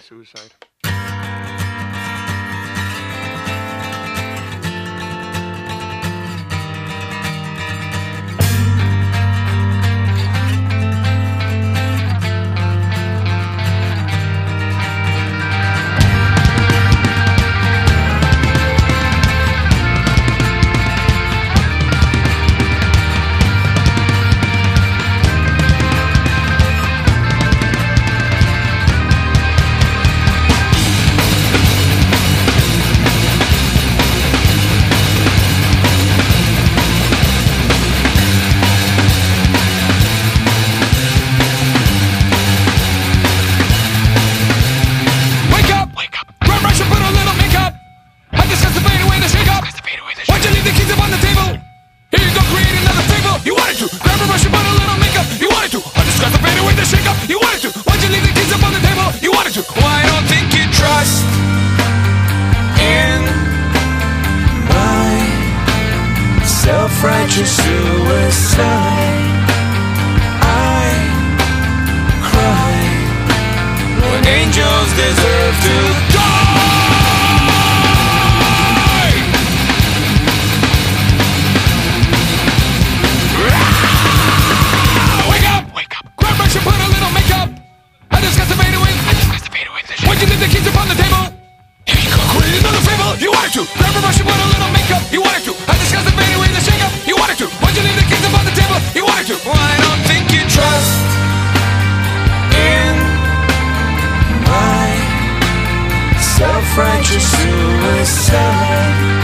suicide. Why don't think you trust in my self-righteous suicide? I cry when angels deserve to die. Wake up! Wake up! Grab brush and put a little makeup. I discuss the fade away. Why'd you leave the keys upon the table? Here you go, create another fable. You wanted to. Grab a brush and put a little makeup. You wanted to. I discussed the fade away, the shake up. You wanted to. Why'd you leave the keys upon the table? You wanted to. Well, I don't think you trust in my self-righteous suicide.